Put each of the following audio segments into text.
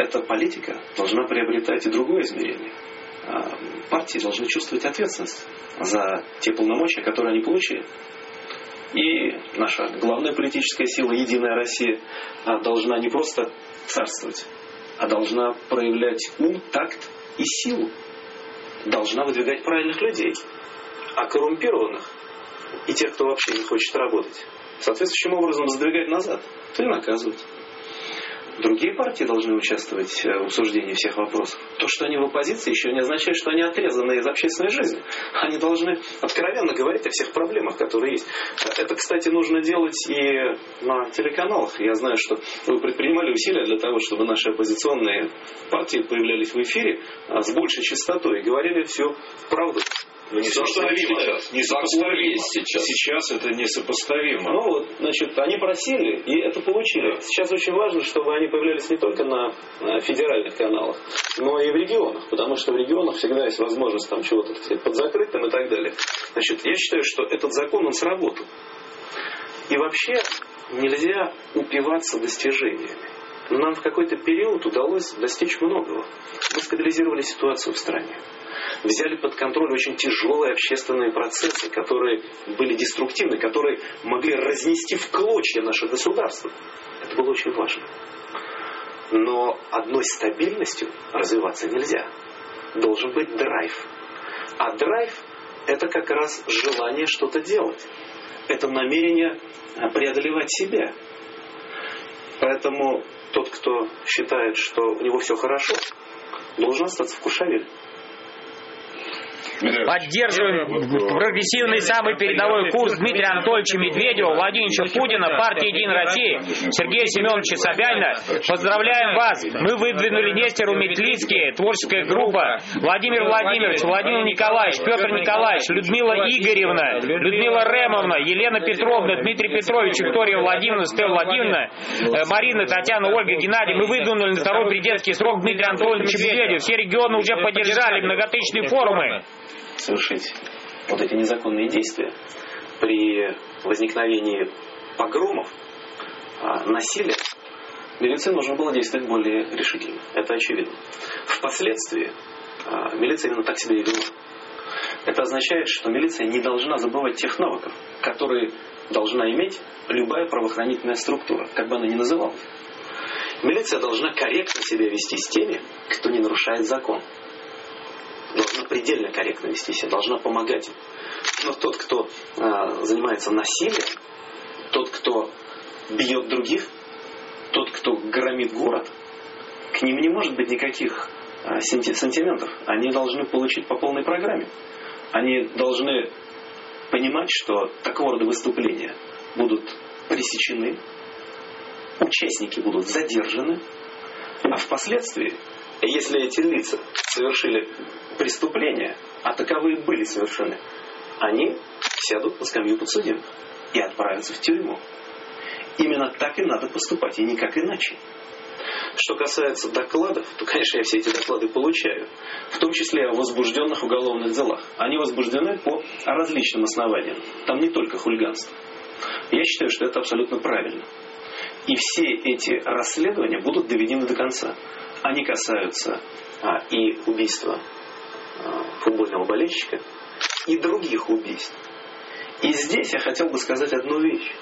эта политика должна приобретать и другое измерение. Партии должны чувствовать ответственность за те полномочия, которые они получили. И наша главная политическая сила, Единая Россия, должна не просто царствовать, а должна проявлять ум, такт и силу. Должна выдвигать правильных людей, а коррумпированных и тех, кто вообще не хочет работать, соответствующим образом сдвигать назад или наказывать. Другие партии должны участвовать в обсуждении всех вопросов. То, что они в оппозиции, еще не означает, что они отрезаны из общественной жизни. Они должны откровенно говорить о всех проблемах, которые есть. Это, кстати, нужно делать и на телеканалах. Я знаю, что вы предпринимали усилия для того, чтобы наши оппозиционные партии появлялись в эфире с большей частотой и говорили всю правду. Несопоставимо. Сейчас это несопоставимо. Ну вот, значит, они просили, и это получили. Сейчас очень важно, чтобы они появлялись не только на федеральных каналах, но и в регионах, потому что в регионах всегда есть возможность там чего-то, так сказать, подзакрыть там и так далее. Значит, я считаю, что этот закон, он сработал. И вообще нельзя упиваться достижениями. Нам в какой-то период удалось достичь многого. Мы стабилизировали ситуацию в стране. Взяли под контроль очень тяжелые общественные процессы, которые были деструктивны, которые могли разнести в клочья наше государство. Это было очень важно. Но одной стабильностью развиваться нельзя. Должен быть драйв. А драйв – это как раз желание что-то делать. Это намерение преодолевать себя. Поэтому тот, кто считает, что у него все хорошо, должен остаться в Куршавеле. Поддерживаем прогрессивный самый передовой курс Дмитрия Анатольевича Медведева, Владимира Путина, партии «Единая Россия», Сергея Семеновича Собянина. Поздравляем вас! Мы выдвинули Нестеру Метлицкий, творческая группа, Владимир Владимирович, Владимир Николаевич, Петр Николаевич, Людмила Игоревна, Людмила Ремовна, Елена Петровна, Дмитрий Петрович, Виктория Владимировна, Стелла Владимировна, Марина, Татьяна, Ольга, Геннадий. Мы выдвинули на второй президентский срок Дмитрия Анатольевича Медведева. Все регионы уже поддержали многотысячные форумы. Совершить вот эти незаконные действия при возникновении погромов, насилия, милиции нужно было действовать более решительно. Это очевидно. Впоследствии милиция именно так себя и вела. Это означает, что милиция не должна забывать тех навыков, которые должна иметь любая правоохранительная структура, как бы она ни называлась. Милиция должна корректно себя вести с теми, кто не нарушает закон. Должна предельно корректно вести себя, должна помогать им. Но тот, кто занимается насилием, тот, кто бьет других, тот, кто громит город, к ним не может быть никаких сантиментов. Они должны получить по полной программе. Они должны понимать, что такого рода выступления будут пресечены, участники будут задержаны, а впоследствии, если эти лица совершили преступления, а таковые были совершены, они сядут на скамью подсудимых и отправятся в тюрьму. Именно так и надо поступать, и никак иначе. Что касается докладов, то, конечно, я все эти доклады получаю, в том числе о возбужденных уголовных делах. Они возбуждены по различным основаниям. Там не только хулиганство. Я считаю, что это абсолютно правильно. И все эти расследования будут доведены до конца. Они касаются и убийства футбольного болельщика, и других убийств. И здесь я хотел бы сказать одну вещь.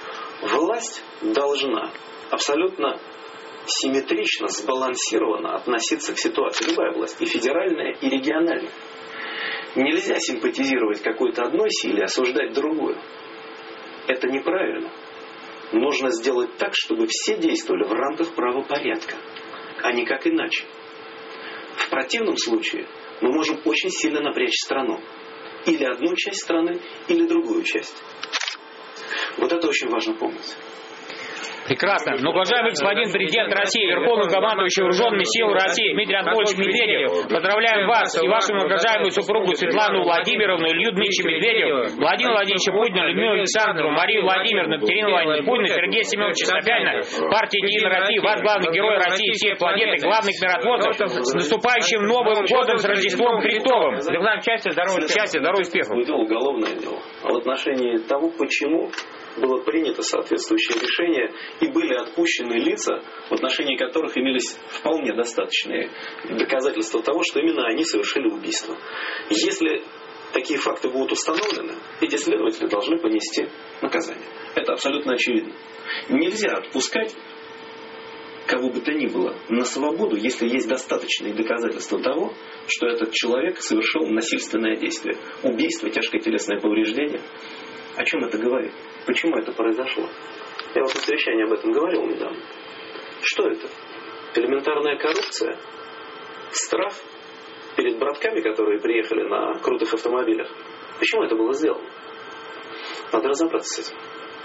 Власть должна абсолютно симметрично, сбалансированно относиться к ситуации. Любая власть, и федеральная, и региональная. Нельзя симпатизировать какой-то одной силе, осуждать другую. Это неправильно. Нужно сделать так, чтобы все действовали в рамках правопорядка, а никак иначе. В противном случае мы можем очень сильно напрячь страну. Или одну часть страны, или другую часть. Вот это очень важно помнить. Прекрасно. Но, уважаемый господин президент России, Верховный командующий Вооруженными силами России Дмитрий Анатольевич Медведев, поздравляем вас и вашу многоуважаемую супругу Светлану Владимировну, Илью Дмитриевича Медведева, Владимира Владимировича Путина, Людмилу Александровну, Марию Владимировну, Екатерину Владимировну Путина, Сергея Семеновича Собянина, партия «Единая Россия», вас, главный герой России, всей планеты, главных миротворцев, с наступающим Новым годом, с Рождеством Христовым. Желаем счастья, здоровья, успехов. Было уголовное дело. А в отношении того, почему было принято соответствующее решение и были отпущены лица, в отношении которых имелись вполне достаточные доказательства того, что именно они совершили убийство. Если такие факты будут установлены, эти следователи должны понести наказание. Это абсолютно очевидно. Нельзя отпускать кого бы то ни было на свободу, если есть достаточные доказательства того, что этот человек совершил насильственное действие. Убийство, тяжкое телесное повреждение. О чем это говорит? Почему это произошло? Я вот на совещании об этом говорил недавно. Что это? Элементарная коррупция? Страх перед братками, которые приехали на крутых автомобилях? Почему это было сделано? Надо разобраться с этим.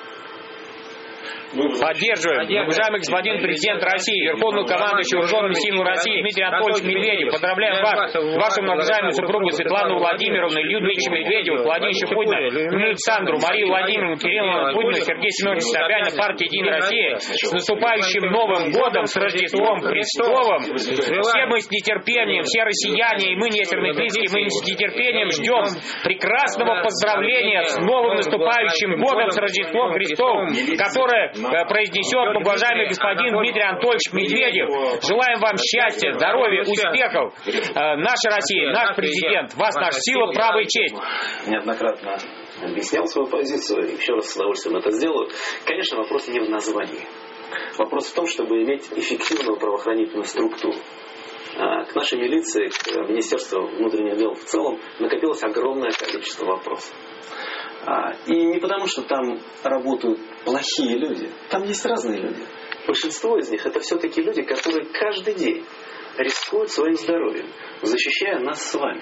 Поддерживаем. Уважаемый господин президент России, Верховный командующий Вооруженными силами России Дмитрий Анатольевич Медведев, поздравляем вас, вашу многожаемую супругу Светлану Владимировну, Илью Дмитриевича Медведева, Владимира Путина, Юлию Александру, Марию Владимировну, Кирилла Путина, Сергея Семеновича Собянина, партия «Единая Россия». С наступающим Новым годом, с Рождеством Христовым. Все мы с нетерпением, все россияне, и мы, несерные близкие, мы с нетерпением ждем прекрасного поздравления с новым наступающим годом, с Рождеством Христовым, которое произнесет уважаемый господин Дмитрий Анатольевич Медведев. Желаем вам счастья, здоровья, успехов. Наша Россия, наш президент, вас наша сила, право и честь. Неоднократно объяснял свою позицию, еще раз с удовольствием это сделаю. Конечно, вопрос не в названии. Вопрос в том, чтобы иметь эффективную правоохранительную структуру. К нашей милиции, к Министерству внутренних дел в целом накопилось огромное количество вопросов. И не потому, что там работают плохие люди. Там есть разные люди. Большинство из них это все-таки люди, которые каждый день рискуют своим здоровьем, защищая нас с вами.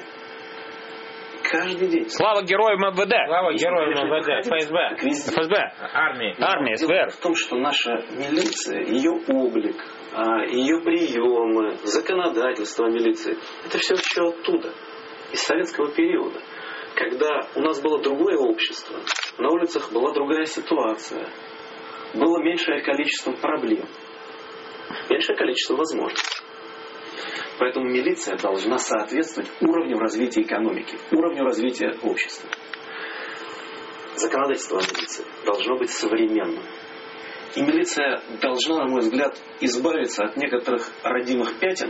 Каждый день. Слава героям МВД. Слава героям МВД, ФСБ, армии, СВР. В том, что наша милиция, ее облик, ее приемы, законодательство милиции, это все еще оттуда, из советского периода. Когда у нас было другое общество, на улицах была другая ситуация, было меньшее количество проблем, меньшее количество возможностей. Поэтому милиция должна соответствовать уровню развития экономики, уровню развития общества. Законодательство милиции должно быть современным. И милиция должна, на мой взгляд, избавиться от некоторых родимых пятен,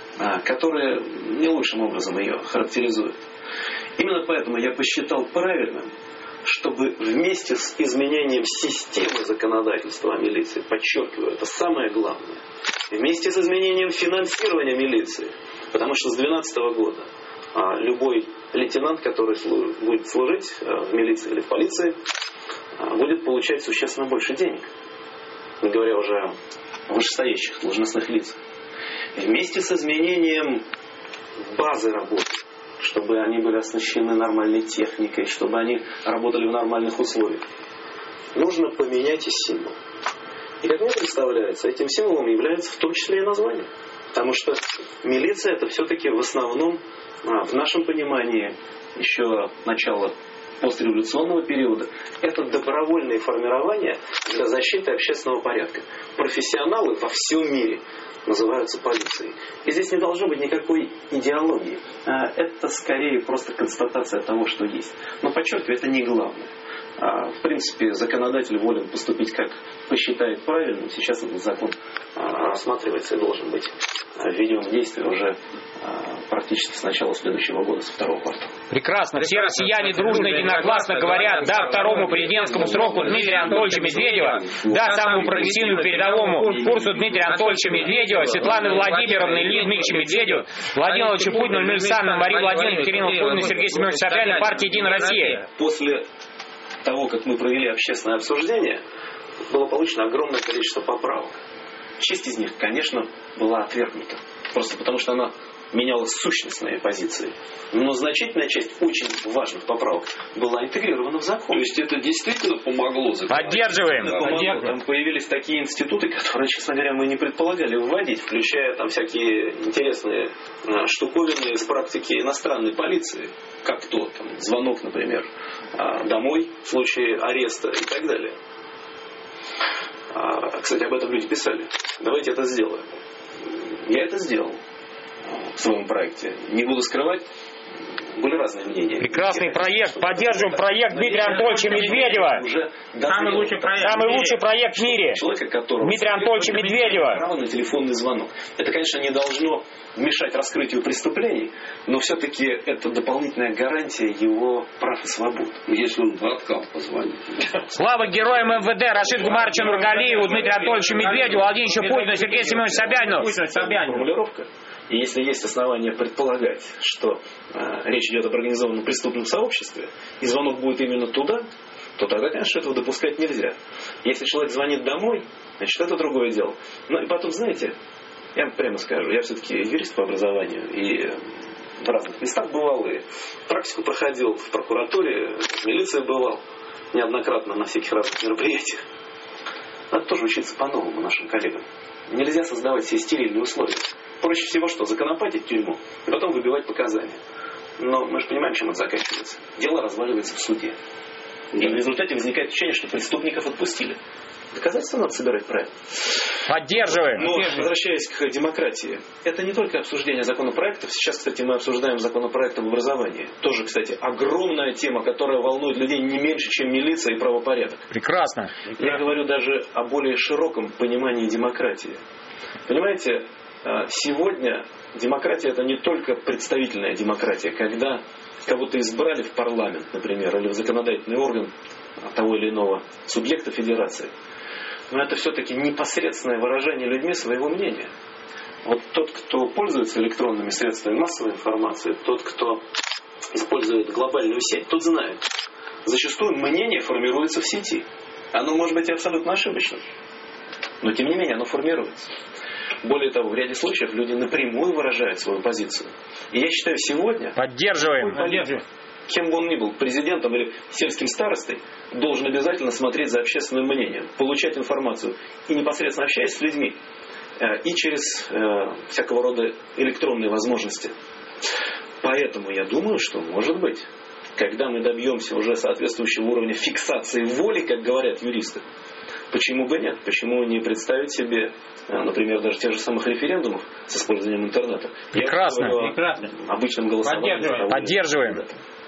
которые не лучшим образом ее характеризуют. Именно поэтому я посчитал правильным, чтобы вместе с изменением системы законодательства о милиции, подчеркиваю, это самое главное, вместе с изменением финансирования милиции, потому что с 2012 года любой лейтенант, который будет служить в милиции или в полиции, будет получать существенно больше денег, не говоря уже о вышестоящих должностных лицах. Вместе с изменением базы работы, чтобы они были оснащены нормальной техникой, чтобы они работали в нормальных условиях. Нужно поменять и символ. И как мне представляется, этим символом является в том числе и название. Потому что милиция это все-таки в основном, в нашем понимании, еще начало постреволюционного периода, это добровольные формирования для защиты общественного порядка. Профессионалы во всем мире называются полицией. И здесь не должно быть никакой идеологии. Это скорее просто констатация того, что есть. Но подчеркиваю, это не главное. В принципе, законодатель волен поступить как посчитает правильным. Сейчас этот закон рассматривается и должен быть введен в действие уже практически с начала следующего года, со второго квартала. Прекрасно. Все россияне дружно и единогласно говорят «да» второму президентскому сроку Дмитрия Анатольевича Медведева, «да» самому прогрессивному передовому курсу Дмитрия Анатольевича Медведева, Светланы Владимировны, Ильи Дмитриевича Медведева, Владимира Владимировича Путина, Юлии Александровны, Марии Владимировны, Кирилла Путина, Сергея Семеновича Собянина, партия «Единая Россия». После того, как мы провели общественное обсуждение, было получено огромное количество поправок. Часть из них, конечно, была отвергнута. Просто потому, что она меняла сущностные позиции. Но значительная часть очень важных поправок была интегрирована в закон. То есть это действительно помогло? Поддерживаем. Там появились такие институты, которые, честно говоря, мы не предполагали вводить, включая там всякие интересные штуковины из практики иностранной полиции. Как то, там, звонок, например, домой в случае ареста и так далее. Кстати, об этом люди писали. Давайте это сделаем. Я это сделал в своем проекте. Не буду скрывать, были разные мнения. Прекрасный проект. Поддерживаем проект Дмитрия Анатольевича Медведева. Самый лучший проект в мире. Человека, которого Дмитрия Анатольевича Медведева. Право на телефонный звонок. Это, конечно, не должно мешать раскрытию преступлений, но все-таки это дополнительная гарантия его прав и свобод. Если он в откат позвонит. Слава героям МВД, Рашид Гумаровичу Нургалиеву, Дмитрию Анатольевичу Медведеву, Владимировичу Путину, Сергею Семеновичу Собянину. Формулировка. И если есть основания предполагать, что речь идет об организованном преступном сообществе, и звонок будет именно туда, то тогда, конечно, этого допускать нельзя. Если человек звонит домой, значит, это другое дело. Ну и потом, знаете, я вам прямо скажу, я все-таки юрист по образованию, и в разных местах бывал, и практику проходил в прокуратуре, в милиции бывал, неоднократно на всяких разных мероприятиях. Надо тоже учиться по-новому нашим коллегам. Нельзя создавать себе стерильные условия. Проще всего что? Законопатить тюрьму, и потом выбивать показания. Но мы же понимаем, чем это заканчивается. Дело разваливается в суде. И в результате возникает ощущение, что преступников отпустили. Доказательства надо собирать правильно. Поддерживаем. Но, возвращаясь к демократии, это не только обсуждение законопроектов. Сейчас, кстати, мы обсуждаем законопроект об образовании. Тоже, кстати, огромная тема, которая волнует людей не меньше, чем милиция и правопорядок. Прекрасно. Я говорю даже о более широком понимании демократии. Понимаете, сегодня демократия — это не только представительная демократия, когда кого-то избрали в парламент, например, или в законодательный орган того или иного субъекта федерации. Но это все-таки непосредственное выражение людьми своего мнения. Вот тот, кто пользуется электронными средствами массовой информации, тот, кто использует глобальную сеть, тот знает. Зачастую мнение формируется в сети. Оно может быть и абсолютно ошибочным, но тем не менее оно формируется. Более того, в ряде случаев люди напрямую выражают свою позицию. И я считаю, сегодня... Поддерживаем. Кем бы он ни был, президентом или сельским старостой, должен обязательно смотреть за общественным мнением, получать информацию и непосредственно общаясь с людьми, и через всякого рода электронные возможности. Поэтому я думаю, что, может быть, когда мы добьемся уже соответствующего уровня фиксации воли, как говорят юристы, почему бы нет? Почему не представить себе, например, даже тех же самых референдумов с использованием интернета? Прекрасно. Обычным голосованием. Поддерживаем.